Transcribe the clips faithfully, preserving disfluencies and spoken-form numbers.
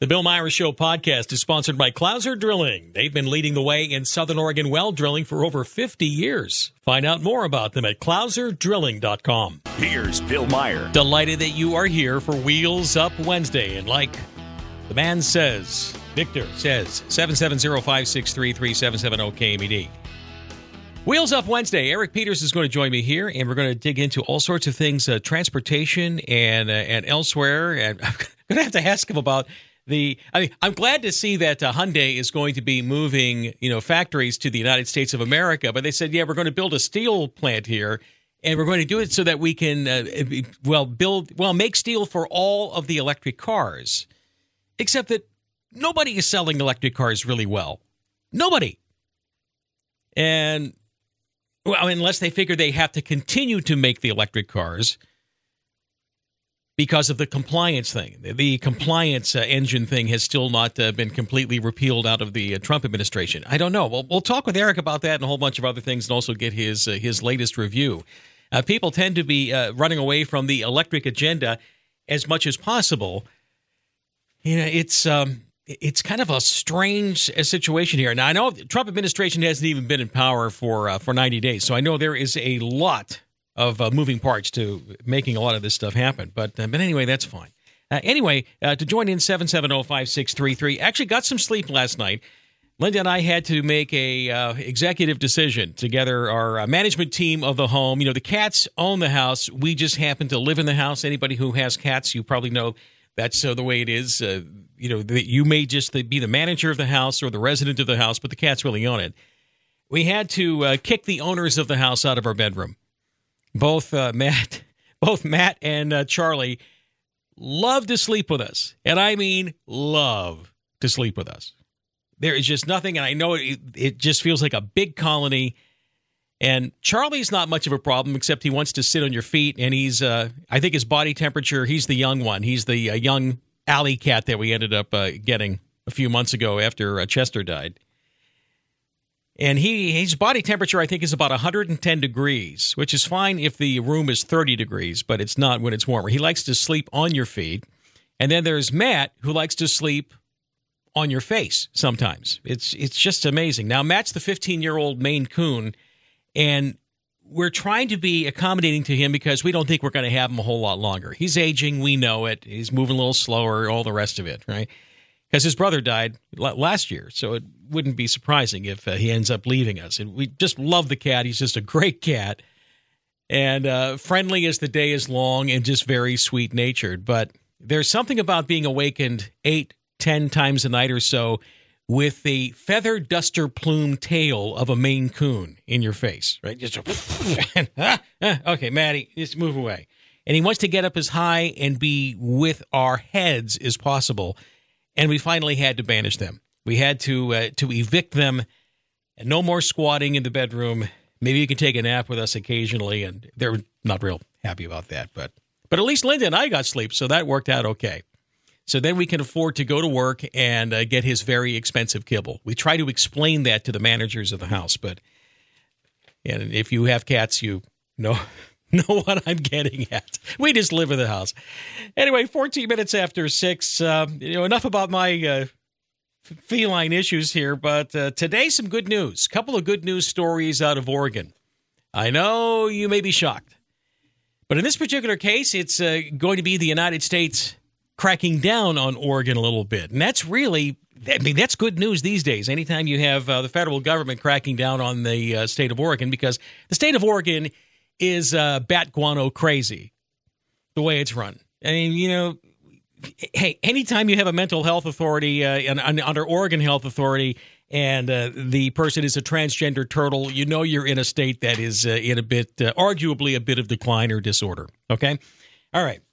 The Bill Myers Show podcast is sponsored by Clouser Drilling. They've been leading the way in Southern Oregon well drilling for over fifty years. Find out more about them at clouser drilling dot com. Here's Bill Meyer. Delighted that you are here for Wheels Up Wednesday. And like the man says, Victor says, seven seven zero, five six three, three seven seven zero K M E D. Wheels Up Wednesday. Eric Peters is going to join me here, and we're going to dig into all sorts of things, uh, transportation and uh, and elsewhere. And I'm going to have to ask him about the. I mean, I'm glad to see that uh, Hyundai is going to be moving, you know, factories to the United States of America. But they said, yeah, we're going to build a steel plant here, and we're going to do it so that we can, uh, well, build, well, make steel for all of the electric cars. Except that nobody is selling electric cars really well. Nobody. And well, unless they figure they have to continue to make the electric cars because of the compliance thing. The compliance uh, engine thing has still not uh, been completely repealed out of the uh, Trump administration. I don't know. We'll, we'll talk with Eric about that and a whole bunch of other things, and also get his uh, his latest review. Uh, people tend to be uh, running away from the electric agenda as much as possible. You know, it's um, it's kind of a strange uh, situation here. Now, I know the Trump administration hasn't even been in power for uh, for ninety days, so I know there is a lot of uh, moving parts to making a lot of this stuff happen. But uh, but anyway, that's fine. Uh, anyway, uh, to join in, seven seven zero, five six three three. Actually got some sleep last night. Linda and I had to make a uh, executive decision together, our uh, management team of the home. You know, the cats own the house. We just happen to live in the house. Anybody who has cats, you probably know that's uh, the way it is. Uh, you know, the, you may just be the manager of the house or the resident of the house, but the cats really own it. We had to uh, kick the owners of the house out of our bedroom. Both uh, Matt, both Matt and uh, Charlie love to sleep with us, and I mean love to sleep with us. There is just nothing, and I know it, it just feels like a big colony. And Charlie's not much of a problem, except he wants to sit on your feet, and he's, uh, I think his body temperature, he's the young one. He's the uh, young alley cat that we ended up uh, getting a few months ago after uh, Chester died. And he his body temperature, I think, is about one hundred ten degrees, which is fine if the room is thirty degrees, but it's not when it's warmer. He likes to sleep on your feet. And then there's Matt, who likes to sleep on your face sometimes. It's it's just amazing. Now, Matt's the fifteen-year-old Maine Coon, and we're trying to be accommodating to him because we don't think we're going to have him a whole lot longer. He's aging. We know it. He's moving a little slower, all the rest of it, right? Because his brother died last year, so it wouldn't be surprising if uh, he ends up leaving us. And we just love the cat. He's just a great cat, and uh, friendly as the day is long, and just very sweet-natured. But there's something about being awakened eight, ten times a night or so with the feather duster plume tail of a Maine Coon in your face, right? Just okay, Maddie, just move away. And he wants to get up as high and be with our heads as possible. And we finally had to banish them. We had to uh, to evict them, and no more squatting in the bedroom. Maybe you can take a nap with us occasionally, and they're not real happy about that. But but at least Linda and I got sleep, so that worked out okay. So then we can afford to go to work and uh, get his very expensive kibble. We try to explain that to the managers of the house, but and if you have cats, you know know what I'm getting at. We just live in the house. Anyway, fourteen minutes after six. Uh, you know, enough about my uh, feline issues here, but uh, today some good news. A couple of good news stories out of Oregon. I know you may be shocked, but in this particular case, it's uh, going to be the United States cracking down on Oregon a little bit. And that's really, I mean, that's good news these days. Anytime you have uh, the federal government cracking down on the uh, state of Oregon, because the state of Oregon is uh, bat guano crazy, the way it's run. I mean, you know, hey, anytime you have a mental health authority uh, and, and under Oregon Health Authority, and uh, the person is a transgender turtle, you know you're in a state that is uh, in a bit, uh, arguably a bit of decline or disorder. Okay? All right.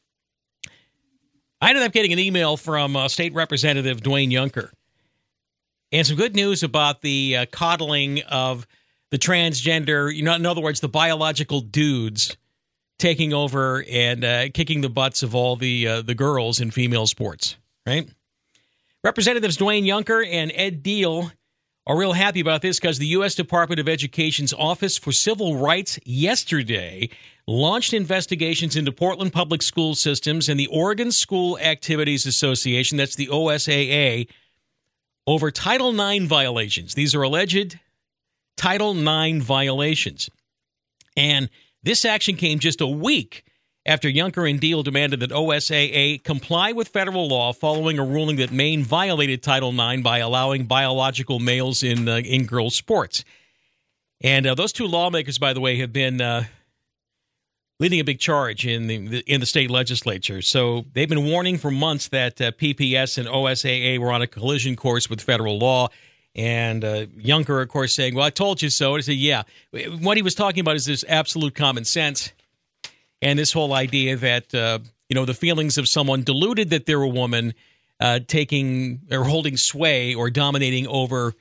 I ended up getting an email from uh, State Representative Dwayne Juncker, and some good news about the uh, coddling of the transgender, you know, in other words, the biological dudes taking over and uh, kicking the butts of all the uh, the girls in female sports, right? Representatives Dwayne Juncker and Ed Deal are real happy about this because the U S Department of Education's Office for Civil Rights yesterday launched investigations into Portland public school systems and the Oregon School Activities Association, that's the O S A A, over Title nine violations. These are alleged Title nine violations. And this action came just a week after Juncker and Deal demanded that O S A A comply with federal law following a ruling that Maine violated Title nine by allowing biological males in uh, in girls' sports. And uh, those two lawmakers, by the way, have been uh, leading a big charge in the in the state legislature. So they've been warning for months that uh, P P S and O S A A were on a collision course with federal law. And uh, Juncker, of course, saying, well, I told you so. And I said, yeah. What he was talking about is this absolute common sense. And this whole idea that, uh, you know, the feelings of someone deluded that they're a woman uh, taking or holding sway or dominating over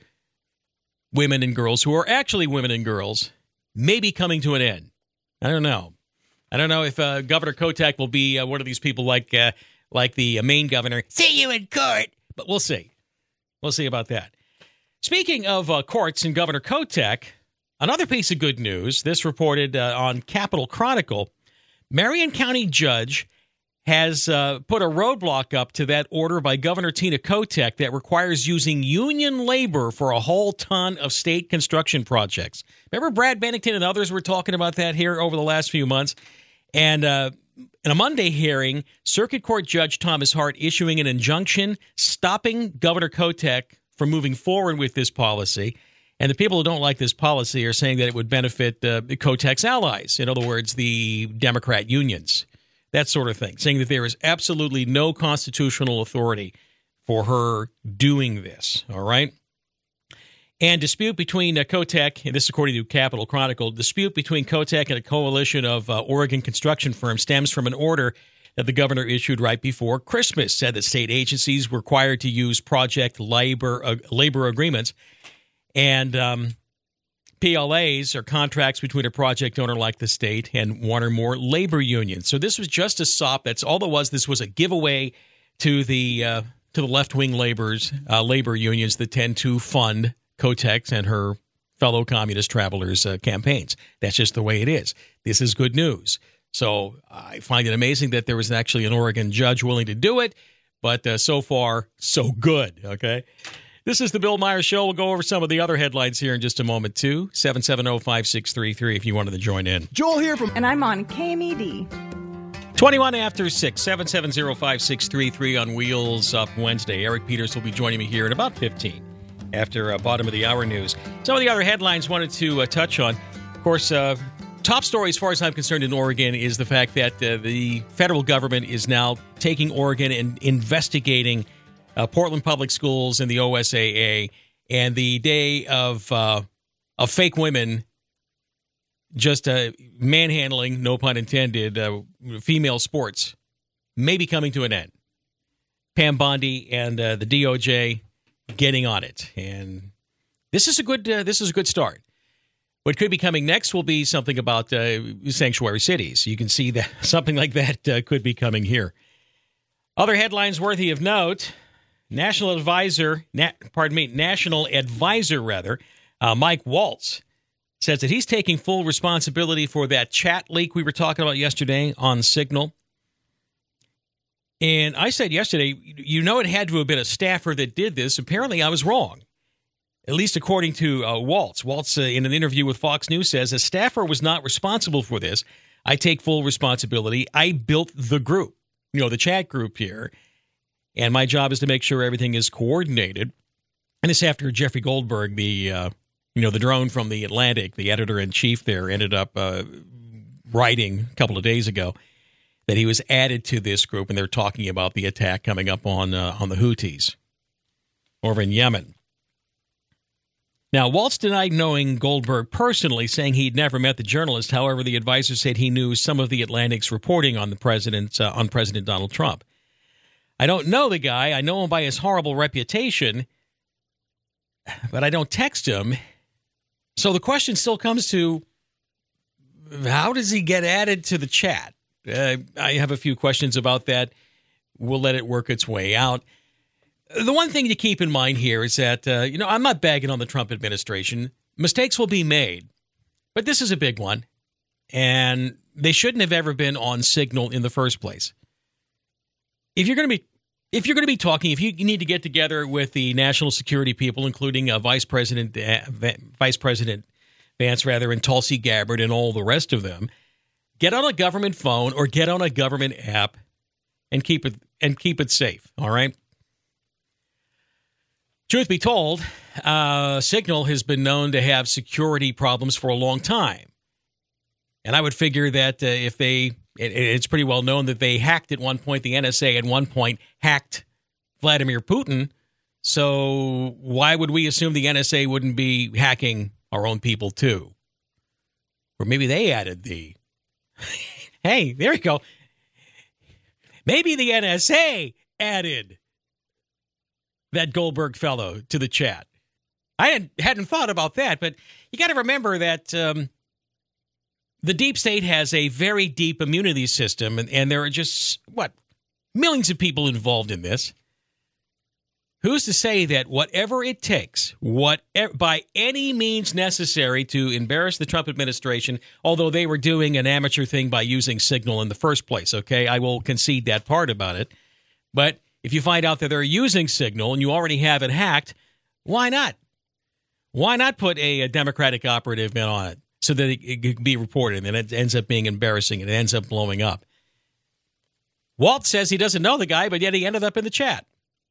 women and girls who are actually women and girls may be coming to an end. I don't know. I don't know if uh, Governor Kotek will be uh, one of these people like uh, like the uh, Maine governor. See you in court. But we'll see. We'll see about that. Speaking of uh, courts and Governor Kotek, another piece of good news. This reported uh, on Capitol Chronicle. Marion County judge has uh, put a roadblock up to that order by Governor Tina Kotek that requires using union labor for a whole ton of state construction projects. Remember Brad Bennington and others were talking about that here over the last few months? And uh, in a Monday hearing, Circuit Court Judge Thomas Hart issuing an injunction stopping Governor Kotek from moving forward with this policy. And the people who don't like this policy are saying that it would benefit uh, Kotek's allies, in other words, the Democrat unions, that sort of thing, saying that there is absolutely no constitutional authority for her doing this, all right? And dispute between uh, Kotek, and this is according to Capitol Chronicle, dispute between Kotek and a coalition of uh, Oregon construction firms stems from an order that the governor issued right before Christmas, said that state agencies were required to use project labor uh, labor agreements. And um, P L As are contracts between a project owner like the state and one or more labor unions. So this was just a sop. That's all it was. This was a giveaway to the uh, to the left-wing laborers, uh, labor unions that tend to fund Kotek's and her fellow communist travelers' uh, campaigns. That's just the way it is. This is good news. So I find it amazing that there was actually an Oregon judge willing to do it. But uh, so far, so good, okay? This is the Bill Myers Show. We'll go over some of the other headlines here in just a moment, too. seven seven zero, five six three three if you wanted to join in. Joel here from... And I'm on K M E D. twenty-one after six, seven seven zero, five six three three on Wheels Up Wednesday. Eric Peters will be joining me here in about fifteen after uh, bottom of the hour news. Some of the other headlines wanted to uh, touch on. Of course, uh, top story as far as I'm concerned in Oregon is the fact that uh, the federal government is now taking Oregon and investigating Uh, Portland Public Schools and the O S A A, and the day of uh, of fake women just uh, manhandling, no pun intended, uh, female sports may be coming to an end. Pam Bondi and uh, the D O J getting on it, and this is a good uh, this is a good start. What could be coming next will be something about uh, sanctuary cities. You can see that something like that uh, could be coming here. Other headlines worthy of note. National advisor, na- pardon me, national advisor rather, uh, Mike Waltz says that he's taking full responsibility for that chat leak we were talking about yesterday on Signal. And I said yesterday, you know, it had to have been a staffer that did this. Apparently, I was wrong, at least according to uh, Waltz. Waltz, uh, in an interview with Fox News, says a staffer was not responsible for this. I take full responsibility. I built the group, you know, the chat group here. And my job is to make sure everything is coordinated. And this after Jeffrey Goldberg, the uh, you know the drone from the Atlantic, the editor-in-chief there, ended up uh, writing a couple of days ago that he was added to this group, and they're talking about the attack coming up on uh, on the Houthis over in Yemen. Now, Waltz denied knowing Goldberg personally, saying he'd never met the journalist. However, the advisor said he knew some of the Atlantic's reporting on the president uh, on President Donald Trump. I don't know the guy. I know him by his horrible reputation, but I don't text him. So the question still comes to, how does he get added to the chat? Uh, I have a few questions about that. We'll let it work its way out. The one thing to keep in mind here is that, uh, you know, I'm not bagging on the Trump administration. Mistakes will be made, but this is a big one, and they shouldn't have ever been on Signal in the first place. If you're going to be If you're going to be talking, if you need to get together with the national security people, including uh, Vice President uh, Vice President Vance, rather, and Tulsi Gabbard and all the rest of them, get on a government phone or get on a government app and keep it and keep it safe. All right. Truth be told, uh, Signal has been known to have security problems for a long time, and I would figure that uh, if they It, it's pretty well known that they hacked at one point, the N S A at one point hacked Vladimir Putin. So why would we assume the N S A wouldn't be hacking our own people too? Or maybe they added the, hey, there you go. Maybe the N S A added that Goldberg fellow to the chat. I hadn't, hadn't thought about that, but you got to remember that um, the deep state has a very deep immunity system, and, and there are just, what, millions of people involved in this. Who's to say that whatever it takes, what by any means necessary to embarrass the Trump administration, although they were doing an amateur thing by using Signal in the first place, okay? I will concede that part about it. But if you find out that they're using Signal and you already have it hacked, why not? Why not put a, a Democratic operative in on it so that it, it can be reported and it ends up being embarrassing and it ends up blowing up? Walt says he doesn't know the guy, but yet he ended up in the chat.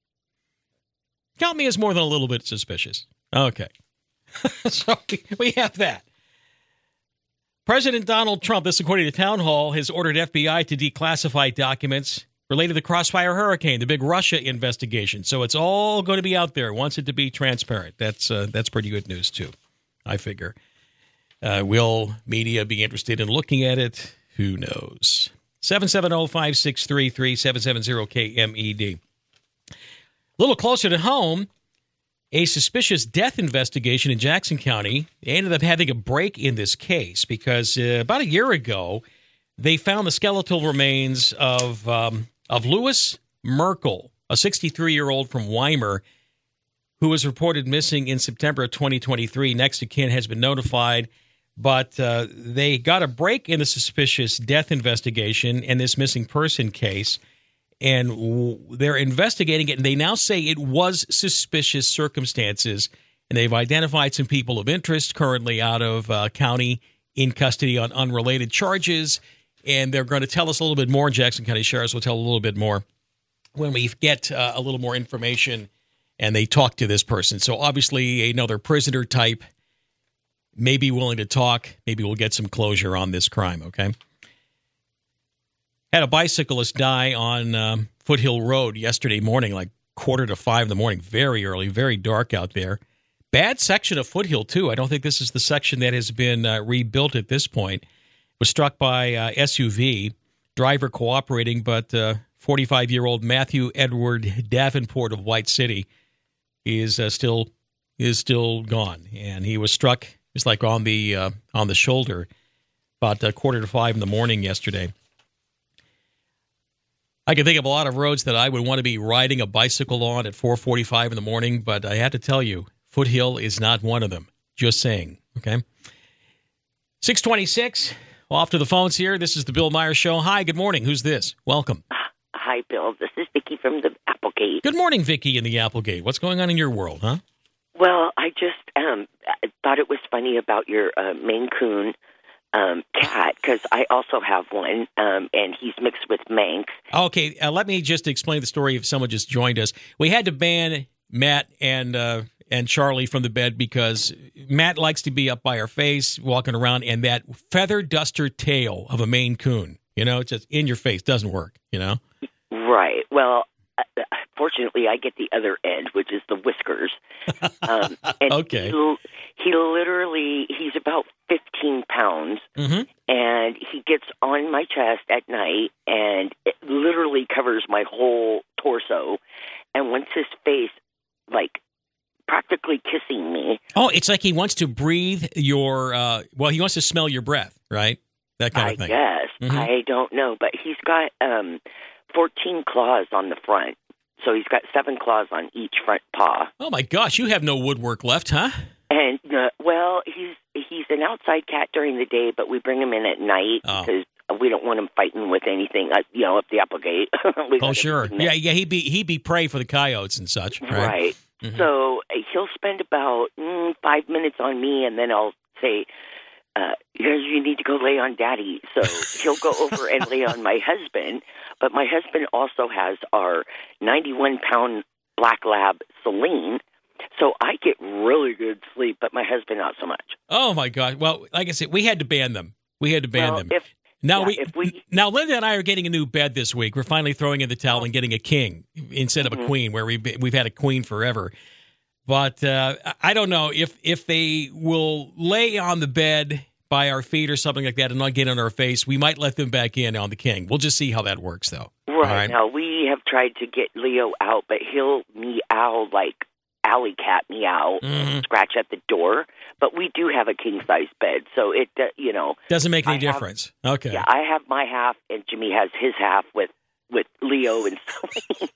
Count me as more than a little bit suspicious. Okay. So we have that. President Donald Trump, this according to Town Hall, has ordered F B I to declassify documents related to the Crossfire Hurricane, the big Russia investigation. So it's all going to be out there. Wants it to be transparent. That's uh, that's pretty good news, too, I figure. Uh, will media be interested in looking at it? Who knows? seven seven zero, five six three three, seven seven zero K M E D. A little closer to home, a suspicious death investigation in Jackson County. They ended up having a break in this case because uh, about a year ago, they found the skeletal remains of um, of Louis Merkel, a sixty-three-year-old from Weimar, who was reported missing in September of twenty twenty-three. Next of kin has been notified, but uh, they got a break in the suspicious death investigation and this missing person case. And they're investigating it, and they now say it was suspicious circumstances. And they've identified some people of interest currently out of uh, county in custody on unrelated charges. And they're going to tell us a little bit more. Jackson County Sheriff's will tell a little bit more when we get uh, a little more information and they talk to this person. So obviously another prisoner type may be willing to talk. Maybe we'll get some closure on this crime, okay? Had a bicyclist die on um, Foothill Road yesterday morning, like quarter to five in the morning, very early, very dark out there. Bad section of Foothill, too. I don't think this is the section that has been uh, rebuilt at this point. Was struck by uh, S U V, driver cooperating, but uh, forty-five-year-old Matthew Edward Davenport of White City is uh, still is still gone, and he was struck. It was like on the uh, on the shoulder, about a quarter to five in the morning yesterday. I can think of a lot of roads that I would want to be riding a bicycle on at four forty-five in the morning, but I have to tell you, Foothill is not one of them. Just saying, okay? six twenty-six, off to the phones here. This is the Bill Myers Show. Hi, good morning. Who's this? Welcome. Hi, Bill. This is Vicki from the Applegate. Good morning, Vicki in the Applegate. What's going on in your world, huh? Well, I just um, I thought it was funny about your uh, Maine Coon Um, cat, because I also have one, um, and he's mixed with Manx. Okay, uh, let me just explain the story if someone just joined us. We had to ban Matt and uh, and Charlie from the bed because Matt likes to be up by our face, walking around, and that feather duster tail of a Maine Coon, you know, it's just in your face, doesn't work, you know? Right. Well, uh, fortunately, I get the other end, which is the whiskers. Um, and okay. He, he literally, he's about fifteen pounds, mm-hmm. and he gets on my chest at night and it literally covers my whole torso. And once his face, like, practically kissing me. Oh, it's like he wants to breathe your, uh, well, he wants to smell your breath, right? That kind I of thing. guess. Mm-hmm. I don't know, but he's got um, fourteen claws on the front. So he's got seven claws on each front paw. Oh, my gosh. You have no woodwork left, huh? And, uh, well, he's he's an outside cat during the day, but we bring him in at night Oh. because we don't want him fighting with anything, uh, you know, up the apple gate. We Oh, got sure. him in Yeah, yeah. He'd be he'd be prey for the coyotes and such. Right. Right. Mhm. So uh, he'll spend about mm, five minutes on me, and then I'll say, uh, you you need to go lay on Daddy. So he'll go over and lay on my husband. But my husband also has our ninety-one pound black lab, Celine. So I get really good sleep, but my husband not so much. Oh, my God. Well, like I said, we had to ban them. We had to ban Well, them. if Now yeah, we, if we now Linda and I are getting a new bed this week. We're finally throwing in the towel and getting a king instead of a Mhm. queen, where we've we've had a queen forever. But uh, I don't know if if they will lay on the bed by our feet or something like that and not get on our face. We might let them back in on the king. We'll just see how that works, though. right, All right. now we have tried to get Leo out, but he'll meow like alley cat meow, Mhm. scratch at the door. But we do have a king size bed, so it uh, you know. Doesn't make any I have- difference. Okay. Yeah, I have my half, and Jimmy has his half with with Leo and Celine.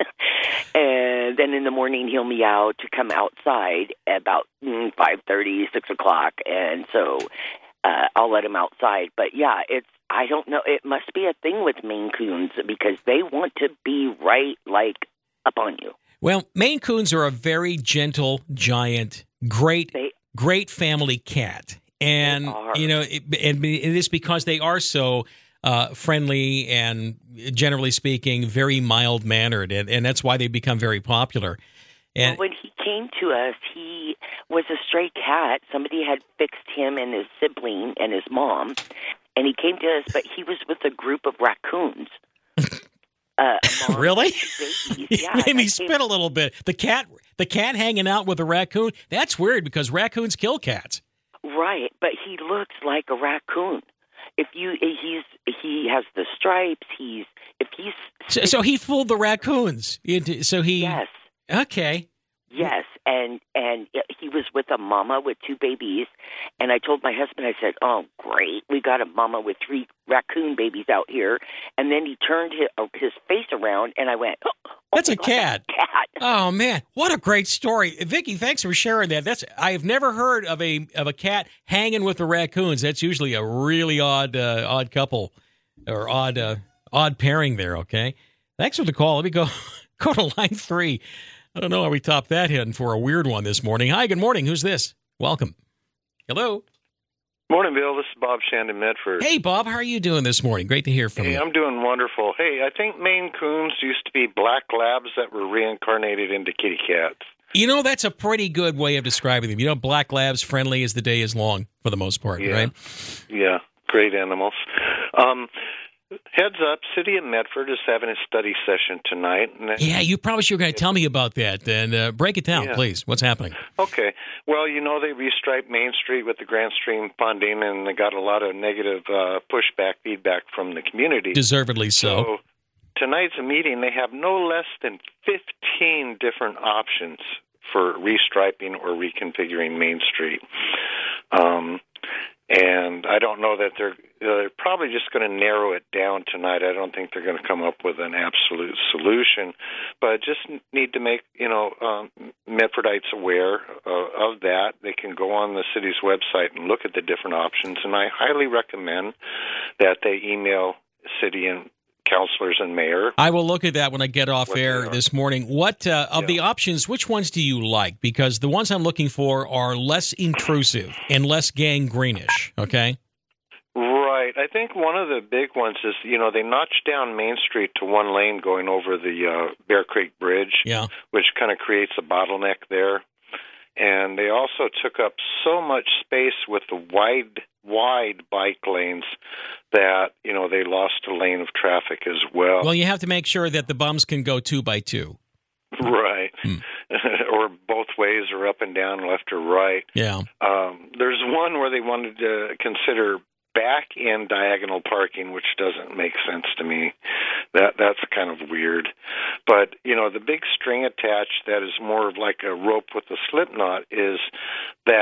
And then in the morning, he'll meow to come outside at about mm, five thirty, six o'clock, and so uh, I'll let him outside. But yeah, it's I don't know. It must be a thing with Maine Coons because they want to be right like up on you. Well, Maine Coons are a very gentle, giant, great, They great family cat, and They are. you know, it, and it is because they are so uh, friendly and, generally speaking, very mild mannered, and, and that's why they become very popular. And Well, when he came to us, he was a stray cat. Somebody had fixed him and his sibling and his mom, and he came to us, but he was with a group of raccoons. Uh, a mom Really? and two babies. Yeah, made me I spit came- a little bit. The cat, the cat hanging out with a raccoon. That's weird because raccoons kill cats. Right, but he looks like a raccoon. If you, he's he has the stripes. He's if he's So, so he fooled the raccoons. Into- So he yes. okay. Yes, and and he was with a mama with two babies, and I told my husband, I said, "Oh, great, we got a mama with three raccoon babies out here." And then he turned his, his face around, and I went, oh, That's a like cat. cat." Oh man, what a great story, Vicky! Thanks for sharing that. That's I've never heard of a of a cat hanging with the raccoons. That's usually a really odd uh, odd couple or odd uh, odd pairing there. Okay, thanks for the call. Let me go go to line three. I don't know how we top that hitting for a weird one this morning. Hi, good morning. Who's this? Welcome. Hello. Morning, Bill. This is Bob Shandon Medford. Hey, Bob. How are you doing this morning? Great to hear from Hey, you. I'm doing wonderful. Hey, I think Maine Coons used to be black labs that were reincarnated into kitty cats. You know, that's a pretty good way of describing them. You know, black labs, friendly as the day is long for the most part, Yeah. right? Yeah, great animals. Um, heads up, City of Medford is having a study session tonight. And it- Yeah, you probably were going to tell me about that. And uh, break it down, Yeah. please. What's happening? Okay. Well, you know, they restriped Main Street with the Grand Stream funding, and they got a lot of negative uh, pushback, feedback from the community. Deservedly so. So tonight's meeting, they have no less than fifteen different options for restriping or reconfiguring Main Street. Um, and I don't know that they're they're probably just going to narrow it down tonight. I don't think they're going to come up with an absolute solution, but just need to make you know um, Medfordites aware uh, of that. They can go on the city's website and look at the different options, and I highly recommend that they email city and councilors and mayor. I will look at that when I get off What they air are. this morning. What uh, of Yeah. the options, which ones do you like? Because the ones I'm looking for are less intrusive and less gangreenish, okay? Right. I think one of the big ones is, you know, they notched down Main Street to one lane going over the uh, Bear Creek Bridge, Yeah. which kind of creates a bottleneck there. And they also took up so much space with the wide, wide bike lanes that, you know, they lost a lane of traffic as well. Well, you have to make sure that the bums can go two by two. Right. Hmm. Or both ways, or up and down, left or right. Yeah. Um, there's one where they wanted to consider back in diagonal parking, which doesn't make sense to me. That that's kind of weird. But you know, the big string attached that is more of like a rope with a slip knot is that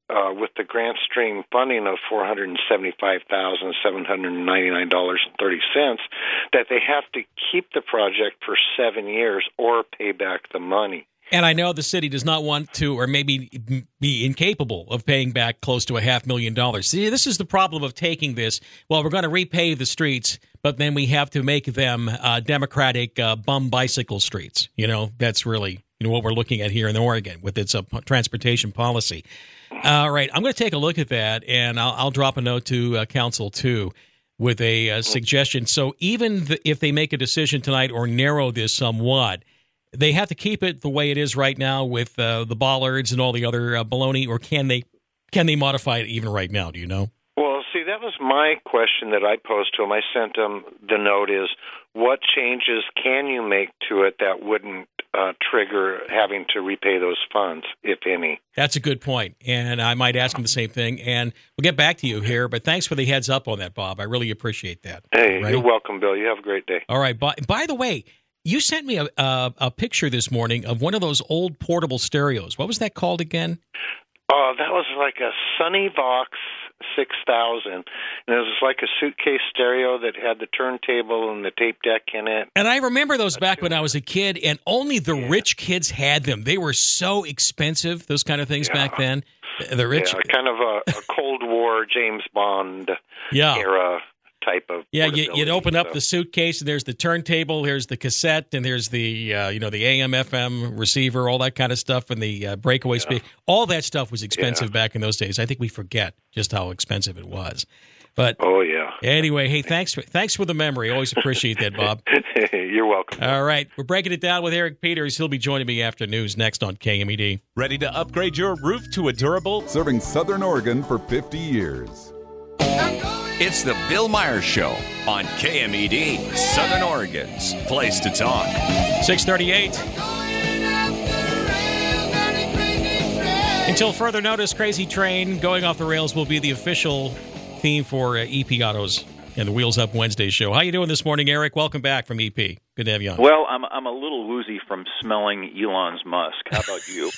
uh, with the grant stream funding of four hundred seventy-five thousand seven hundred ninety-nine dollars and thirty cents, that they have to keep the project for seven years or pay back the money. And I know the city does not want to, or maybe be incapable of paying back close to a half million dollars. See, this is the problem of taking this. Well, we're going to repave the streets, but then we have to make them uh, democratic uh, bum bicycle streets. You know, that's really you know what we're looking at here in Oregon with its uh, transportation policy. All right, I'm going to take a look at that, and I'll, I'll drop a note to uh, council too with a uh, suggestion. So even the, if they make a decision tonight or narrow this somewhat, they have to keep it the way it is right now with uh, the bollards and all the other uh, baloney, or can they can they modify it even right now? Do you know? Well, see, that was my question that I posed to them. I sent them the note is, what changes can you make to it that wouldn't uh, trigger having to repay those funds, if any? That's a good point, and I might ask them the same thing, and we'll get back to you here, but thanks for the heads up on that, Bob. I really appreciate that. Hey, right? You're welcome, Bill. You have a great day. All right. By, by the way, you sent me a, a a picture this morning of one of those old portable stereos. What was that called again? Oh, that was like a SunnyVox six thousand. And it was like a suitcase stereo that had the turntable and the tape deck in it. And I remember those back when I was a kid, and only the yeah. rich kids had them. They were so expensive, those kind of things yeah. back then. The rich, yeah, kind of a, a Cold War James Bond yeah. era type of yeah. You, you'd open up so. the suitcase, and there's the turntable, there's the cassette, and there's the uh, you know the A M F M receiver, all that kind of stuff, and the uh, breakaway yeah. speaker. All that stuff was expensive yeah. back in those days. I think we forget just how expensive it was. But oh yeah. Anyway, hey, thanks for thanks for the memory. Always appreciate that, Bob. You're welcome. All right, we're breaking it down with Eric Peters. He'll be joining me after news next on K M E D. Ready to upgrade your roof to a durable? Serving Southern Oregon for fifty years. It's the Bill Myers Show on K M E D, Southern Oregon's place to talk. six thirty-eight. Until further notice, Crazy Train Going Off the Rails will be the official theme for uh, E P Autos and the Wheels Up Wednesday show. How you doing this morning, Eric? Welcome back from E P. Good to have you on. Well, I'm I'm a little woozy from smelling Elon's musk. How about you?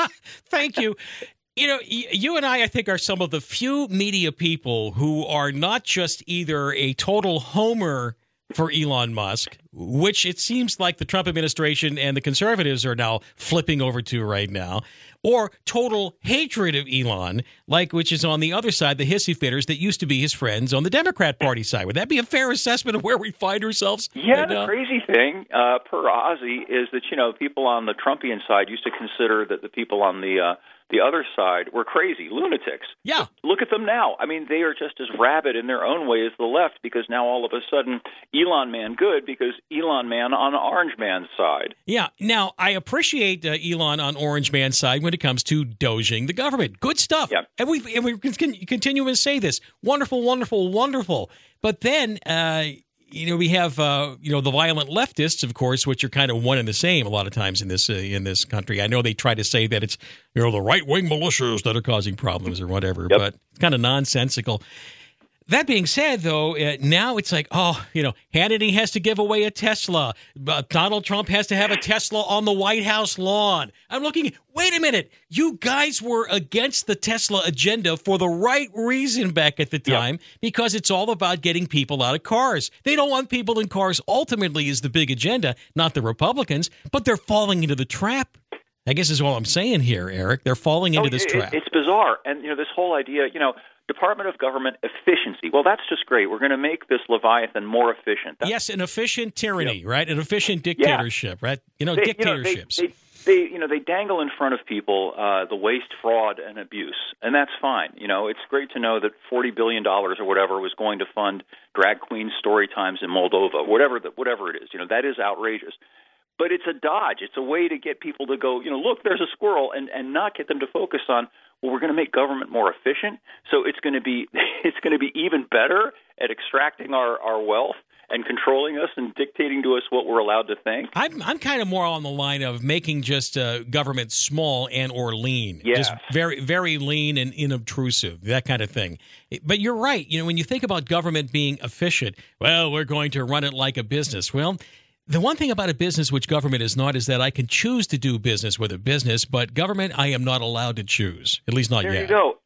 Thank you. You know, you and I, I think, are some of the few media people who are not just either a total homer for Elon Musk, which it seems like the Trump administration and the conservatives are now flipping over to right now, or total hatred of Elon, like which is on the other side, the hissy fitters that used to be his friends on the Democrat Party side. Would that be a fair assessment of where we find ourselves? Yeah, right the now? crazy thing, uh, per Ozzy, is that, you know, people on the Trumpian side used to consider that the people on the uh, the other side were crazy, lunatics. Yeah. Look at them now. I mean, they are just as rabid in their own way as the left, because now all of a sudden Elon man good because Elon man on Orange man's side. Yeah. Now, I appreciate uh, Elon on Orange man's side when it comes to doging the government. Good stuff. Yeah. And we and we can continue to say this. Wonderful, wonderful, wonderful. But then, uh, you know, we have uh, you know the violent leftists, of course, which are kind of one and the same a lot of times in this uh, in this country. I know they try to say that it's you know the right wing militias that are causing problems or whatever, yep. but it's kind of nonsensical. That being said, though, uh, now it's like, oh, you know, Hannity has to give away a Tesla. Uh, Donald Trump has to have a Tesla on the White House lawn. I'm looking, wait a minute. You guys were against the Tesla agenda for the right reason back at the time, yep. because it's all about getting people out of cars. They don't want people in cars ultimately is the big agenda, not the Republicans, but they're falling into the trap. I guess is all I'm saying here, Eric. They're falling into oh, this it, trap. It's bizarre. And, you know, this whole idea, you know, Department of Government efficiency. Well, that's just great. We're going to make this Leviathan more efficient. That's, yes, an efficient tyranny, you know, right? An efficient dictatorship, yeah. right? You know, they, dictatorships. You know, they, they, they, you know, they dangle in front of people uh, the waste, fraud, and abuse, and that's fine. You know, it's great to know that forty billion dollars or whatever was going to fund drag queen story times in Moldova, whatever the, whatever it is. You know, that is outrageous. But it's a dodge. It's a way to get people to go, you know, look, there's a squirrel, and, and not get them to focus on, well, we're going to make government more efficient, so it's going to be it's going to be even better at extracting our, our wealth and controlling us and dictating to us what we're allowed to think. I'm I'm kind of more on the line of making just uh, government small and or lean, yeah. just very very lean and inobtrusive, that kind of thing. But you're right. You know, when you think about government being efficient, well, we're going to run it like a business. Well, the one thing about a business which government is not is that I can choose to do business with a business, but government I am not allowed to choose, at least not there yet. There you go.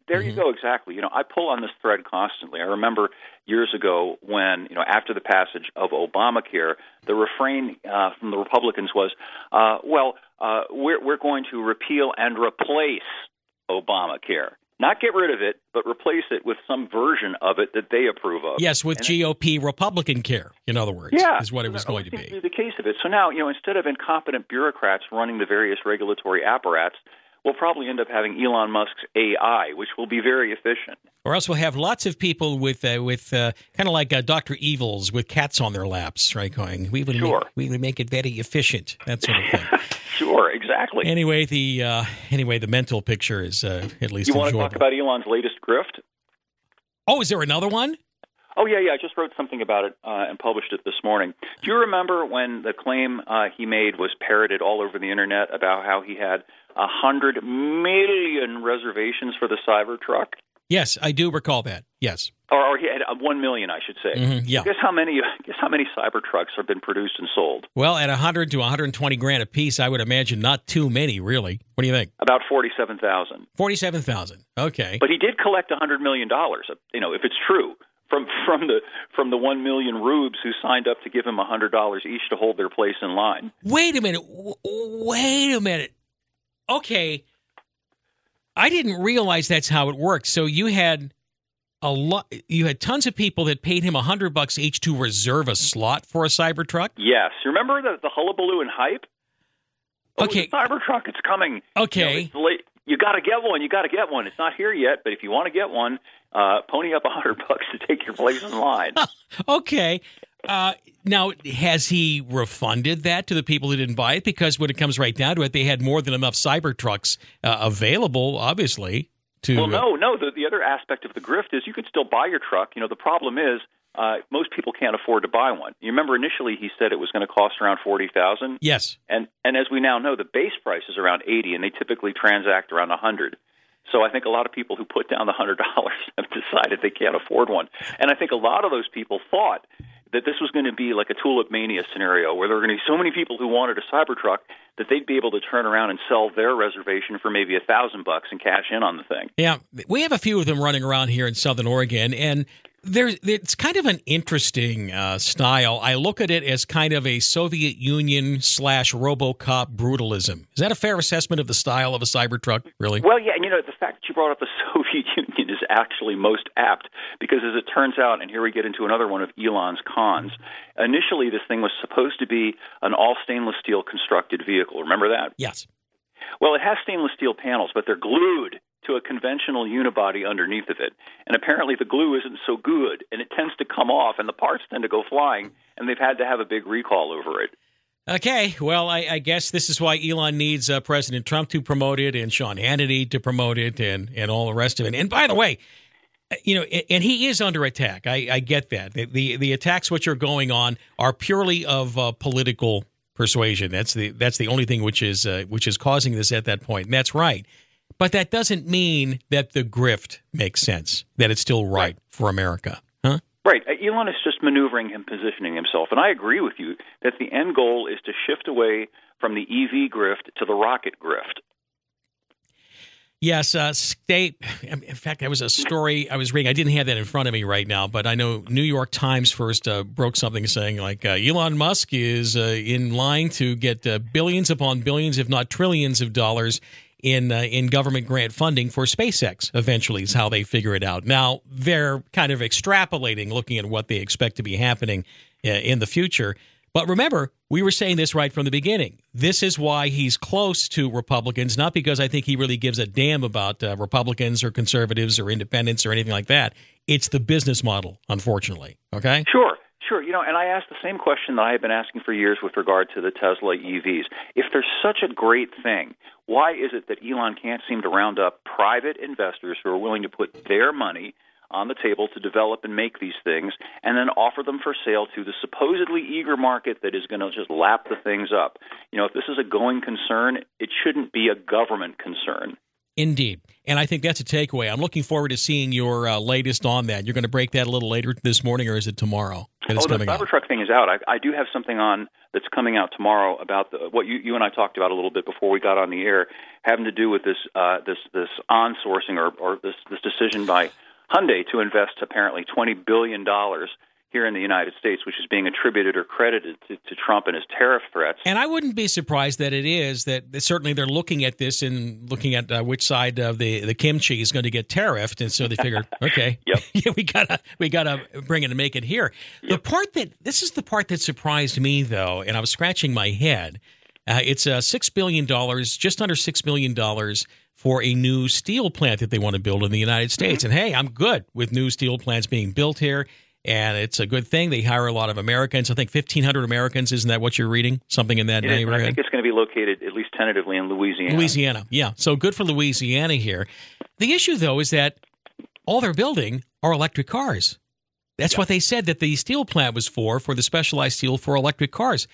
There Mm-hmm. you go, exactly. You know, I pull on this thread constantly. I remember years ago when, you know, after the passage of Obamacare, the refrain uh, from the Republicans was, uh, well, uh, we're, we're going to repeal and replace Obamacare. Not get rid of it, but replace it with some version of it that they approve of. Yes, with and G O P Republican care, in other words, yeah, is what it was that going to seems be. to be the case of it. So now, you know, instead of incompetent bureaucrats running the various regulatory apparats, we'll probably end up having Elon Musk's A I, which will be very efficient. Or else we'll have lots of people with uh, with uh, kind of like uh, Doctor Evils with cats on their laps, right? Going, we would Sure. make, we would make it very efficient, that sort of thing. Sure, exactly. Anyway, the uh, anyway the mental picture is uh, at least You want enjoyable. to talk about Elon's latest grift? Oh, is there another one? Oh, yeah, yeah. I just wrote something about it uh, and published it this morning. Do you remember when the claim uh, he made was parroted all over the Internet about how he had one hundred million reservations for the Cybertruck? Yes, I do recall that. Yes. Or, or he had uh, one million, I should say. Mm-hmm, yeah. Guess how many? Guess how many Cybertrucks have been produced and sold? Well, at one hundred to one hundred twenty grand a piece, I would imagine not too many, really. What do you think? About forty-seven thousand. forty-seven thousand. Okay. But he did collect one hundred million dollars. You know, if it's true, from from the from the one million rubes who signed up to give him one hundred dollars each to hold their place in line. Wait a minute. W- wait a minute. Okay. I didn't realize that's how it worked. So you had a lot. You had tons of people that paid him a hundred bucks each to reserve a slot for a Cybertruck. Yes. Remember the the hullabaloo and hype? Oh, Okay. the Cybertruck, it's coming. Okay. You know, it's late. You got to get one. You got to get one. It's not here yet, but if you want to get one, uh, pony up a hundred bucks to take your place in line. Okay. Uh, now, has he refunded that to the people who didn't buy it? Because when it comes right down to it, they had more than enough Cybertrucks uh, available, obviously. To Well, no, no. The, the other aspect of the grift is you can still buy your truck. You know, the problem is uh, most people can't afford to buy one. You remember initially he said it was going to cost around forty thousand dollars? Yes. And and as we now know, the base price is around eighty, and they typically transact around one hundred. So I think a lot of people who put down the one hundred dollars have decided they can't afford one. And I think a lot of those people thought that this was going to be like a Tulip Mania scenario where there were going to be so many people who wanted a Cybertruck that they'd be able to turn around and sell their reservation for maybe a thousand bucks and cash in on the thing. Yeah, we have a few of them running around here in Southern Oregon, and there's it's kind of an interesting uh, style. I look at it as kind of a Soviet Union slash RoboCop brutalism. Is that a fair assessment of the style of a Cybertruck, really? Well, yeah, and you know, the fact that you brought up the Soviet Union is actually most apt because as it turns out, and here we get into another one of Elon's cons, initially this thing was supposed to be an all stainless steel constructed vehicle. Remember that? Yes. Well, it has stainless steel panels, but they're glued to a conventional unibody underneath of it. And apparently the glue isn't so good, and it tends to come off, and the parts tend to go flying, and they've had to have a big recall over it. Okay, well, I, I guess this is why Elon needs uh, President Trump to promote it and Sean Hannity to promote it and, and all the rest of it. And by the way, you know, and he is under attack. I, I get that. The, the the attacks which are going on are purely of uh, political persuasion. That's the that's the only thing which is uh, which is causing this at that point. And that's right. But that doesn't mean that the grift makes sense, that it's still right, right. for America. Huh? Right. Elon is just maneuvering him, positioning himself. And I agree with you that the end goal is to shift away from the E V grift to the rocket grift. Yes, uh, state. In fact, there was a story I was reading. I didn't have that in front of me right now, but I know New York Times first uh, broke something saying like uh, Elon Musk is uh, in line to get uh, billions upon billions, if not trillions of dollars in uh, in government grant funding for SpaceX. Eventually, is how they figure it out. Now they're kind of extrapolating, looking at what they expect to be happening uh, in the future. But remember, we were saying this right from the beginning. This is why he's close to Republicans, not because I think he really gives a damn about uh, Republicans or conservatives or independents or anything like that. It's the business model, unfortunately. Okay? Sure, sure. You know, and I asked the same question that I have been asking for years with regard to the Tesla E Vs. If there's such a great thing, why is it that Elon can't seem to round up private investors who are willing to put their money on the table to develop and make these things and then offer them for sale to the supposedly eager market that is going to just lap the things up? You know, if this is a going concern, it shouldn't be a government concern. Indeed. And I think that's a takeaway. I'm looking forward to seeing your uh, latest on that. You're going to break that a little later this morning, or is it tomorrow? That oh, the Cybertruck thing is out. I, I do have something on that's coming out tomorrow about the, what you, you and I talked about a little bit before we got on the air, having to do with this uh, this this on-sourcing or, or this, this decision by Hyundai to invest apparently twenty billion dollars here in the United States, which is being attributed or credited to, to Trump and his tariff threats. And I wouldn't be surprised that it is, that that certainly they're looking at this and looking at uh, which side of the, the kimchi is going to get tariffed, and so they figured, okay, yep. yeah, we gotta we gotta bring it and make it here. Yep. The part that this is the part that surprised me, though, and I was scratching my head. Uh, it's uh, six billion dollars, just under six billion dollars for a new steel plant that they want to build in the United States. Mm-hmm. And hey, I'm good with new steel plants being built here. And it's a good thing. They hire a lot of Americans. I think fifteen hundred Americans. Isn't that what you're reading? Something in that it neighborhood? Is, I think it's going to be located, at least tentatively, in Louisiana. Louisiana, yeah. So good for Louisiana here. The issue, though, is that all they're building are electric cars. That's yeah. what they said that the steel plant was for, for the specialized steel for electric cars.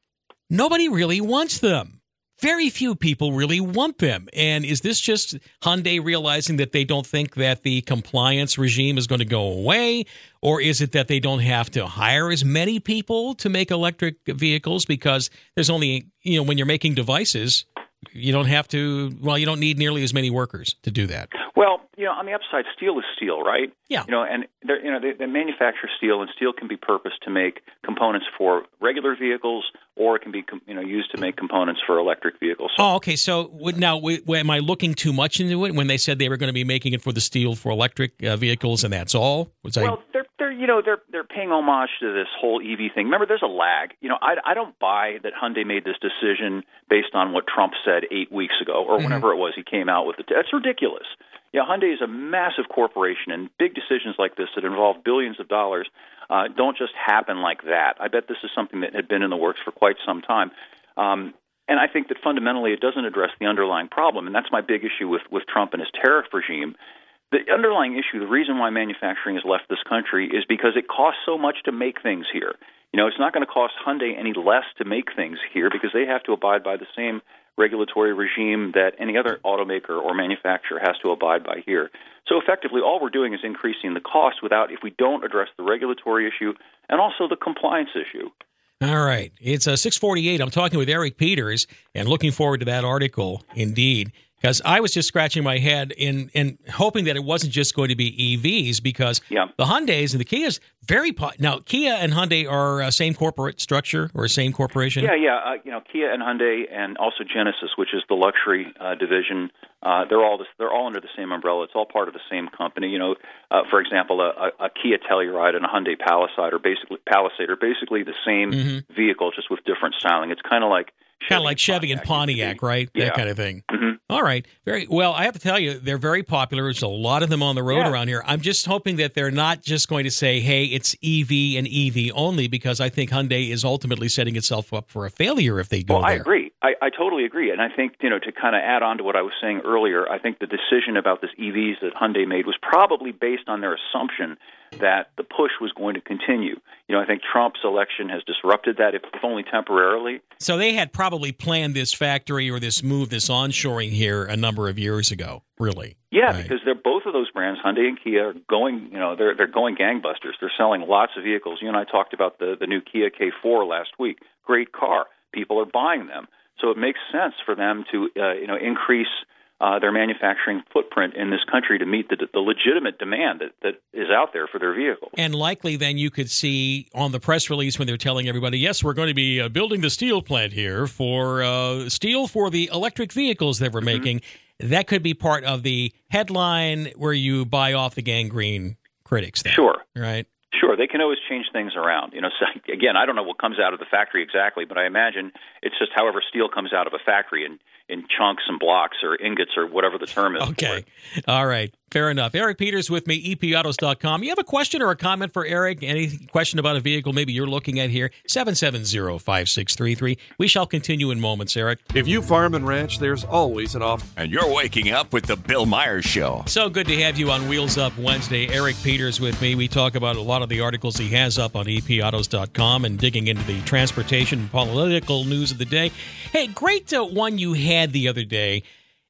Nobody really wants them. Very few people really want them. And is this just Hyundai realizing that they don't think that the compliance regime is going to go away? Or is it that they don't have to hire as many people to make electric vehicles because there's only, you know, when you're making devices, you don't have to, well, you don't need nearly as many workers to do that. Well, you know, on the upside, steel is steel, right? Yeah. You know, and they're, you know, they, they manufacture steel, and steel can be purposed to make components for regular vehicles, or it can be, you know, used to make components for electric vehicles. So, oh, okay. So would, now, w- am I looking too much into it when they said they were going to be making it for the steel for electric uh, vehicles, and that's all? Was well, I... they're they're you know they're they're paying homage to this whole E V thing. Remember, there's a lag. You know, I I don't buy that Hyundai made this decision based on what Trump said eight weeks ago or mm-hmm. whenever it was he came out with it. That's ridiculous. Yeah, Hyundai is a massive corporation, and big decisions like this that involve billions of dollars uh, don't just happen like that. I bet this is something that had been in the works for quite some time. Um, and I think that fundamentally it doesn't address the underlying problem, and that's my big issue with, with Trump and his tariff regime. The underlying issue, the reason why manufacturing has left this country is because it costs so much to make things here. You know, it's not going to cost Hyundai any less to make things here because they have to abide by the same regulatory regime that any other automaker or manufacturer has to abide by here. So effectively, all we're doing is increasing the cost without, if we don't address the regulatory issue and also the compliance issue. All right. It's uh, six forty-eight. I'm talking with Eric Peters and looking forward to that article, indeed, because I was just scratching my head in, in hoping that it wasn't just going to be E Vs because yeah. the Hyundais and the Kias, very po- – now, Kia and Hyundai are uh, same corporate structure or same corporation? Yeah, yeah. Uh, you know, Kia and Hyundai and also Genesis, which is the luxury uh, division, uh, they're all this, they're all under the same umbrella. It's all part of the same company. You know, uh, for example, a, a, a Kia Telluride and a Hyundai Palisade are basically, Palisade are basically the same mm-hmm. vehicle, just with different styling. It's kind of like Kind of like Chevy and Pontiac, right? Yeah. That kind of thing. Mm-hmm. All right. Very well. I have to tell you, they're very popular. There's a lot of them on the road yeah. around here. I'm just hoping that they're not just going to say, hey, it's E V and E V only, because I think Hyundai is ultimately setting itself up for a failure if they go well, there. I agree. I, I totally agree. And I think, you know, to kind of add on to what I was saying earlier, I think the decision about this E Vs that Hyundai made was probably based on their assumption that the push was going to continue. You know, I think Trump's election has disrupted that, if only temporarily. So they had probably planned this factory or this move, this onshoring here a number of years ago, really. Yeah, right. Because they're both of those brands, Hyundai and Kia, are going, you know, they're they're going gangbusters. They're selling lots of vehicles. You and I talked about the, the new Kia K four last week. Great car. People are buying them. So it makes sense for them to, uh, you know, increase Uh, their manufacturing footprint in this country to meet the, the legitimate demand that, that is out there for their vehicles. And likely then you could see on the press release when they're telling everybody, yes, we're going to be uh, building the steel plant here for uh, steel for the electric vehicles that we're mm-hmm. making. That could be part of the headline where you buy off the gangrene critics. Then, sure. Right? Sure, they can always change things around. You know, so again, I don't know what comes out of the factory exactly, but I imagine it's just however steel comes out of a factory in, in chunks and blocks or ingots or whatever the term is. Okay. All right. Fair enough. Eric Peters with me, E P autos dot com. You have a question or a comment for Eric? Any question about a vehicle maybe you're looking at here? seven seven zero, five six three three. We shall continue in moments, Eric. If you farm and ranch, there's always an offer. And you're waking up with the Bill Myers Show. So good to have you on Wheels Up Wednesday. Eric Peters with me. We talk about a lot of the articles he has up on E P autos dot com and digging into the transportation and political news of the day. Hey, great uh, one you had the other day.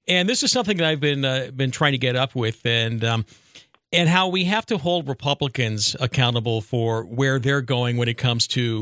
And this is something that I've been uh, been trying to get up with, and um, and how we have to hold Republicans accountable for where they're going when it comes to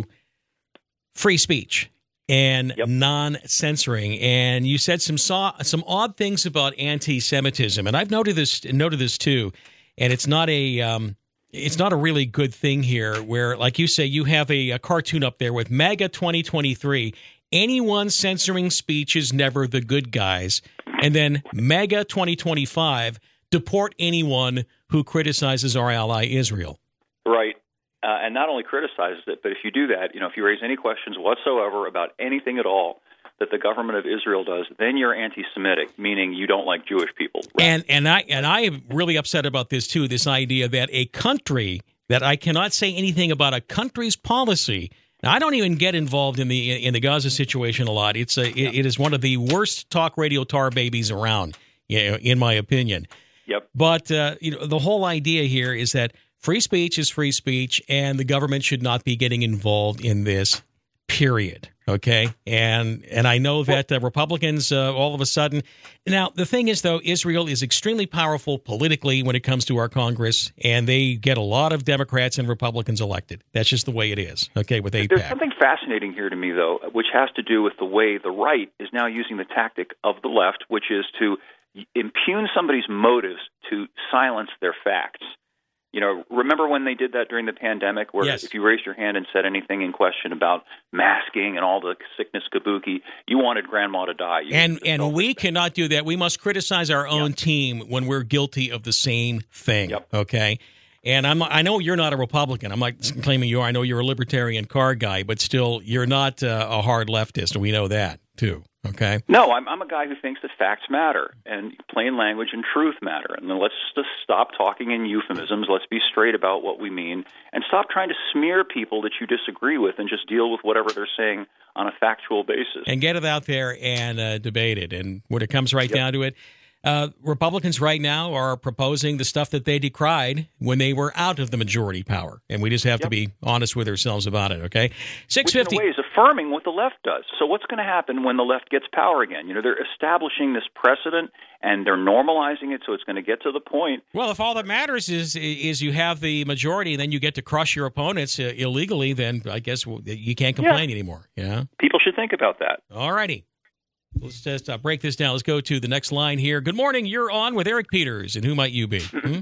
free speech and yep. non-censoring. And you said some saw, some odd things about anti-Semitism, and I've noted this noted this too. And it's not a um, it's not a really good thing here. Where, like you say, you have a, a cartoon up there with MAGA twenty twenty-three. Anyone censoring speech is never the good guys. And then MAGA twenty twenty-five, deport anyone who criticizes our ally Israel. Right. Uh, and not only criticizes it, but if you do that, you know, if you raise any questions whatsoever about anything at all that the government of Israel does, then you're anti-Semitic, meaning you don't like Jewish people. Right? And and I and I am really upset about this too, this idea that a country, that I cannot say anything about a country's policy. Now, I don't even get involved in the in the Gaza situation a lot. It's a it, it is one of the worst talk radio tar babies around, you know, in my opinion. Yep. But uh, you know, the whole idea here is that free speech is free speech, and the government should not be getting involved in this. Period. Okay, and and I know that uh, Republicans uh, all of a sudden. Now the thing is, though, Israel is extremely powerful politically when it comes to our Congress, and they get a lot of Democrats and Republicans elected. That's just the way it is. Okay, with AIPAC. There's something fascinating here to me, though, which has to do with the way the right is now using the tactic of the left, which is to impugn somebody's motives to silence their facts. You know, remember when they did that during the pandemic, where yes. if you raised your hand and said anything in question about masking and all the sickness kabuki, you wanted grandma to die. You and and we that. cannot do that. We must criticize our own yep. team when we're guilty of the same thing. Yep. Okay. And I'm I know you're not a Republican. I'm not claiming you are. I know you're a libertarian car guy, but still, you're not uh, a hard leftist, and we know that too. Okay. No, I'm, I'm a guy who thinks that facts matter and plain language and truth matter. And then let's just stop talking in euphemisms. Let's be straight about what we mean and stop trying to smear people that you disagree with and just deal with whatever they're saying on a factual basis. And get it out there and uh, debate it. And when it comes right yep. down to it, uh, Republicans right now are proposing the stuff that they decried when they were out of the majority power. And we just have yep. to be honest with ourselves about it, okay? six fifty. Which in a way is affirming what the left does. So what's going to happen when the left gets power again? You know, they're establishing this precedent and they're normalizing it, so it's going to get to the point. Well, if all that matters is is you have the majority and then you get to crush your opponents uh, illegally, then I guess you can't complain yeah. anymore. Yeah. People should think about that. All righty. Let's just uh, break this down. Let's go to the next line here. Good morning. You're on with Eric Peters, and who might you be? Hmm?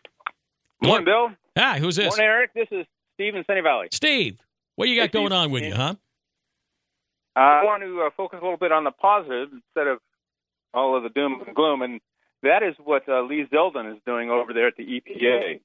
Morning, Bill. Hi, who's this? Morning, Eric. This is Steve in Sunny Valley. Steve, what you got hey, going Steve. on with you, huh? Uh, I want to uh, focus a little bit on the positive instead of all of the doom and gloom, and that is what uh, Lee Zeldin is doing over there at the E P A.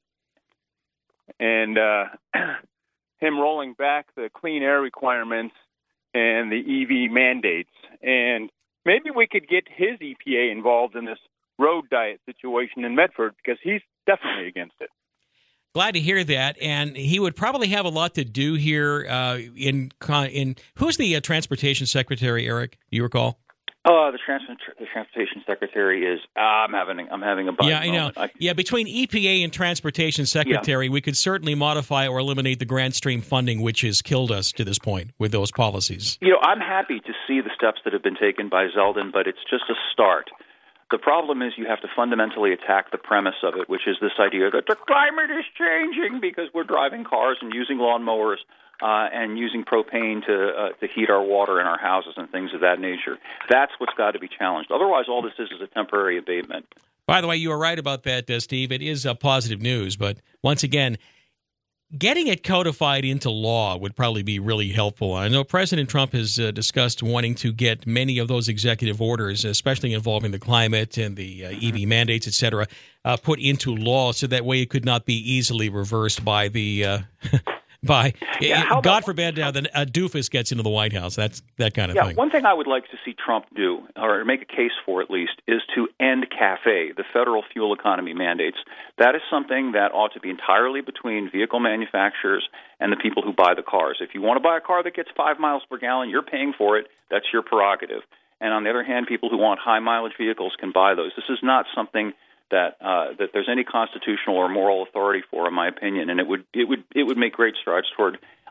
And uh, him rolling back the clean air requirements and the E V mandates. And maybe we could get his E P A involved in this road diet situation in Medford, because he's definitely against it. Glad to hear that, and he would probably have a lot to do here. Uh, in in who's the uh, transportation secretary, Eric? Do you recall? Oh, uh, the, trans- the transportation secretary is. Uh, I'm having. I'm having a. Yeah, I know. I, yeah, between E P A and transportation secretary, yeah. we could certainly modify or eliminate the Grand Stream funding, which has killed us to this point with those policies. You know, I'm happy to see the steps that have been taken by Zeldin, but it's just a start. The problem is you have to fundamentally attack the premise of it, which is this idea that the climate is changing because we're driving cars and using lawnmowers uh, and using propane to uh, to heat our water in our houses and things of that nature. That's what's got to be challenged. Otherwise, all this is is a temporary abatement. By the way, you were right about that, uh, Steve. It is uh, positive news, but once again, getting it codified into law would probably be really helpful. I know President Trump has uh, discussed wanting to get many of those executive orders, especially involving the climate and the uh, E V mandates, et cetera, uh, put into law so that way it could not be easily reversed by the uh, by yeah, God about, forbid uh, the a doofus gets into the White House. That's that kind of yeah, thing. One thing I would like to see Trump do, or make a case for at least, is to end CAFE, the federal fuel economy mandates. That is something that ought to be entirely between vehicle manufacturers and the people who buy the cars. If you want to buy a car that gets five miles per gallon, you're paying for it. That's your prerogative. And on the other hand, people who want high mileage vehicles can buy those. This is not something that uh, that there's any constitutional or moral authority for, in my opinion, and it would it would it would make great strides toward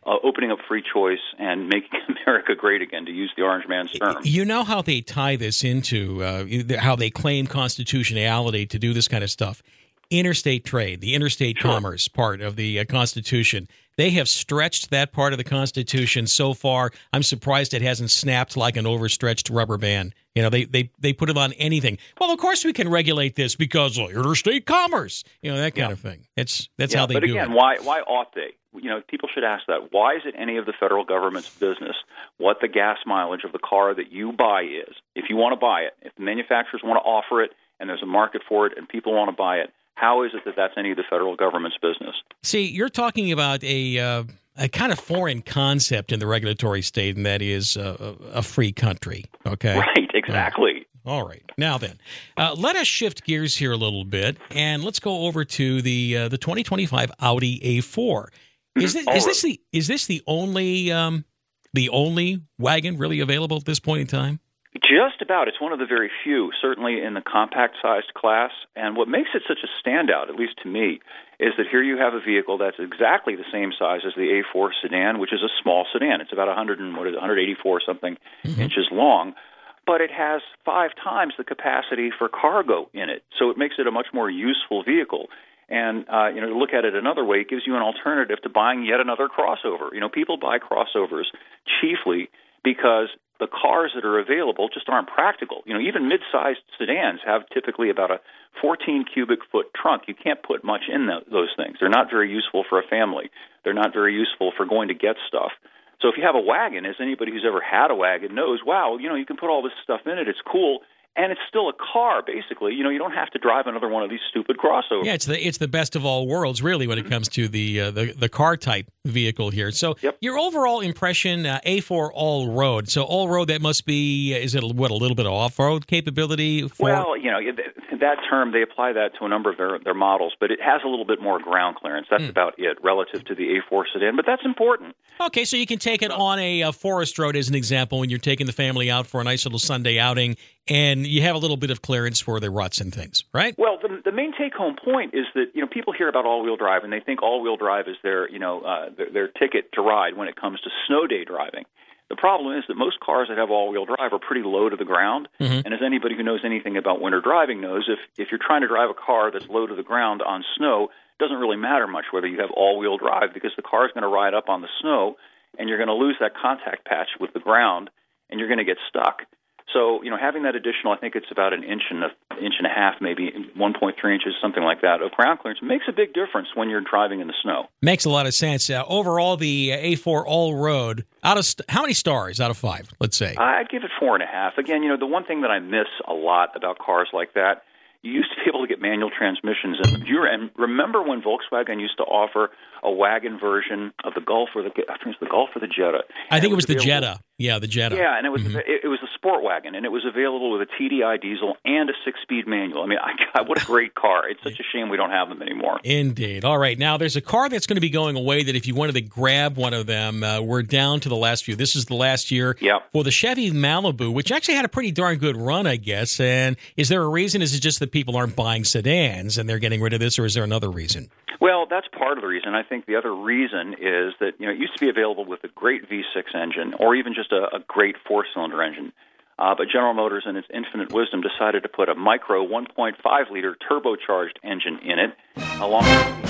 uh, opening up free choice and making America great again, to use the Orange Man's term. You know how they tie this into, uh, how they claim constitutionality to do this kind of stuff? Interstate trade, the interstate Sure. commerce part of the uh, Constitution. They have stretched that part of the Constitution so far, I'm surprised it hasn't snapped like an overstretched rubber band. You know, they they, they put it on anything. Well, of course we can regulate this because of interstate commerce. You know, that kind Yeah. of thing. It's That's yeah, how they but do again, it. why why ought they? You know, people should ask that. Why is it any of the federal government's business what the gas mileage of the car that you buy is? If you want to buy it, if the manufacturers want to offer it and there's a market for it and people want to buy it, how is it that that's any of the federal government's business? See, you're talking about a uh, a kind of foreign concept in the regulatory state, and that is uh, a free country. Okay, Right, exactly. All right. Now then, uh, let us shift gears here a little bit, and let's go over to the uh, the twenty twenty-five Audi A four. Is this is this the is this the only um, the only wagon really available at this point in time? Just about. It's one of the very few, certainly in the compact-sized class. And what makes it such a standout, at least to me, is that here you have a vehicle that's exactly the same size as the A four sedan, which is a small sedan. It's about one hundred and what is it, one eighty-four something mm-hmm. inches long, but it has five times the capacity for cargo in it. So it makes it a much more useful vehicle. And, uh, you know, to look at it another way, it gives you an alternative to buying yet another crossover. You know, people buy crossovers chiefly because the cars that are available just aren't practical. You know, even mid-sized sedans have typically about a fourteen cubic foot trunk. You can't put much in the, those things. They're not very useful for a family. They're not very useful for going to get stuff. So if you have a wagon, as anybody who's ever had a wagon knows, wow, you know, you can put all this stuff in it. It's cool. And it's still a car, basically. You know, you don't have to drive another one of these stupid crossovers. Yeah, it's the it's the best of all worlds, really, when it comes to the uh, the, the car type vehicle here. So yep. your overall impression, uh, A four all road. So all road, that must be, is it what, a little bit of off road capability? For- well, you know, that term, they apply that to a number of their, their models, but it has a little bit more ground clearance. That's mm. about it relative to the A four sedan, but that's important. Okay, so you can take it on a, a forest road as an example when you're taking the family out for a nice little Sunday outing, and you have a little bit of clearance for the ruts and things, right? Well, the, the main take-home point is that, you know, people hear about all-wheel drive, and they think all-wheel drive is their, you know, uh, their, their ticket to ride when it comes to snow day driving. The problem is that most cars that have all-wheel drive are pretty low to the ground, mm-hmm. and as anybody who knows anything about winter driving knows, if, if you're trying to drive a car that's low to the ground on snow, it doesn't really matter much whether you have all-wheel drive because the car is going to ride up on the snow, and you're going to lose that contact patch with the ground, and you're going to get stuck. So, you know, having that additional, I think it's about an inch and a inch and a half, maybe one point three inches, something like that, of ground clearance makes a big difference when you're driving in the snow. Makes a lot of sense. Uh, overall, the A four all-road, out of st- how many stars out of five, let's say? I'd give it four and a half. Again, you know, the one thing that I miss a lot about cars like that, you used to be able to get manual transmissions in them. Do you, and remember when Volkswagen used to offer a wagon version of the Golf or the I think it was the Golf or the Jetta? I think it was, it was the Jetta. Yeah, the Jetta. Yeah, and it was mm-hmm. it, it was a sport wagon, and it was available with a T D I diesel and a six-speed manual. I mean, I, God, what a great car! It's such a shame we don't have them anymore. Indeed. All right, now there's a car that's going to be going away that if you wanted to grab one of them, uh, we're down to the last few. This is the last year yep. for the Chevy Malibu, which actually had a pretty darn good run, I guess. And is there a reason? Is it just that people aren't buying sedans and they're getting rid of this, or is there another reason? Well, that's part of the reason. I think the other reason is that, you know, it used to be available with a great V six engine or even just a, a great four-cylinder engine. Uh, but General Motors, in its infinite wisdom, decided to put a micro one point five liter turbocharged engine in it, along with...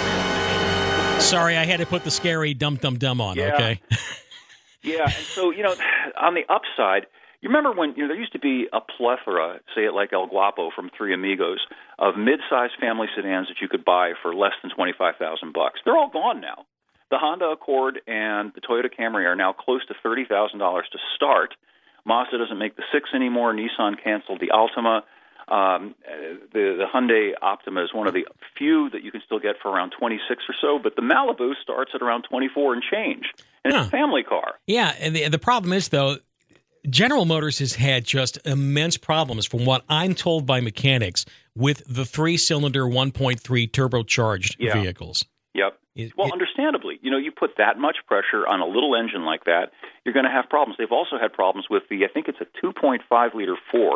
Sorry, I had to put the scary dum-dum-dum on, yeah. okay? yeah, and so, you know, on the upside... You remember when you know there used to be a plethora, say it like El Guapo from Three Amigos, of mid-sized family sedans that you could buy for less than twenty-five thousand bucks. They're all gone now. The Honda Accord and the Toyota Camry are now close to thirty thousand dollars to start. Mazda doesn't make the six anymore. Nissan canceled the Altima. Um, the the Hyundai Optima is one of the few that you can still get for around twenty-six or so, but the Malibu starts at around twenty-four and change. And huh. It's a family car. Yeah, and the, the problem is, though, General Motors has had just immense problems, from what I'm told by mechanics, with the three-cylinder one point three turbocharged yeah. vehicles. Yep. It, well, it, understandably, you know, you put that much pressure on a little engine like that, you're going to have problems. They've also had problems with the, I think it's a two point five liter four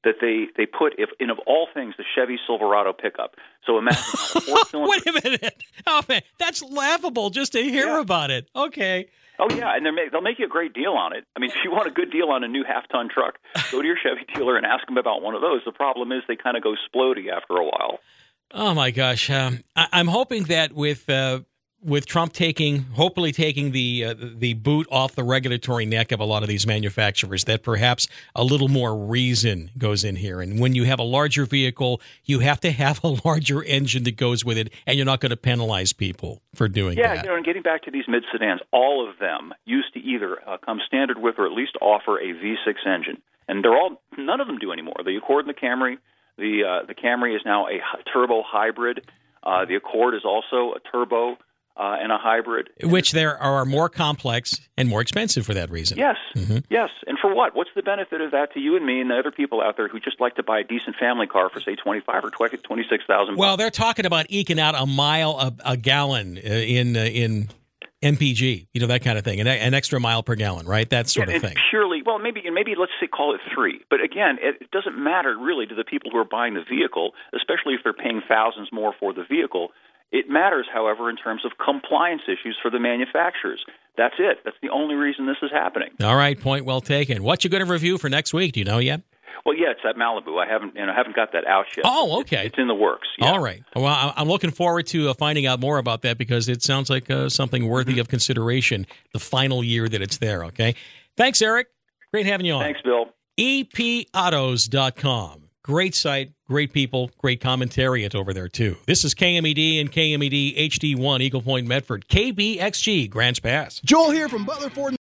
that they, they put, if in of all things, the Chevy Silverado pickup. So imagine a four-cylinder. Wait a minute. Oh, man, that's laughable just to hear Yeah. about it. Okay. Oh, yeah, and they'll make you a great deal on it. I mean, if you want a good deal on a new half-ton truck, go to your Chevy dealer and ask them about one of those. The problem is they kind of go splody after a while. Oh, my gosh. Um, I- I'm hoping that with uh, with Trump taking, hopefully taking the uh, the boot off the regulatory neck of a lot of these manufacturers, that perhaps a little more reason goes in here. And when you have a larger vehicle, you have to have a larger engine that goes with it, and you're not going to penalize people for doing Yeah, that. you know, and getting back to these mid sedans, all of them used to either uh, come standard with or at least offer a V six engine, and they're all none of them do anymore. The Accord and the Camry, the uh, the Camry is now a h- turbo hybrid. Uh, the Accord is also a turbo uh, and a hybrid, Which there are more complex and more expensive for that reason. Yes, mm-hmm. yes. And for what? What's the benefit of that to you and me and the other people out there who just like to buy a decent family car for, say, twenty-five or twenty-six thousand? Well, they're talking about eking out a mile a, a gallon uh, in uh, in M P G, you know, that kind of thing, an, an extra mile per gallon, right? That sort yeah, of thing. Purely, well, maybe maybe let's say call it three. But again, it, it doesn't matter really to the people who are buying the vehicle, especially if they're paying thousands more for the vehicle. It matters, however, in terms of compliance issues for the manufacturers. That's it. That's the only reason this is happening. All right, point well taken. What you going to review for next week? Do you know yet? Well, yeah, it's at Malibu. I haven't, you know, haven't got that out yet. Oh, okay. It's, it's in the works. Yeah. All right. Well, I- I'm looking forward to uh, finding out more about that because it sounds like uh, something worthy Mm-hmm. of consideration the final year that it's there, okay? Thanks, Eric. Great having you on. Thanks, Bill. E P autos dot com. Great site, great people, great commentariat over there, too. This is K M E D and K M E D H D one, Eagle Point, Medford. K B X G, Grants Pass. Joel here from Butler Ford.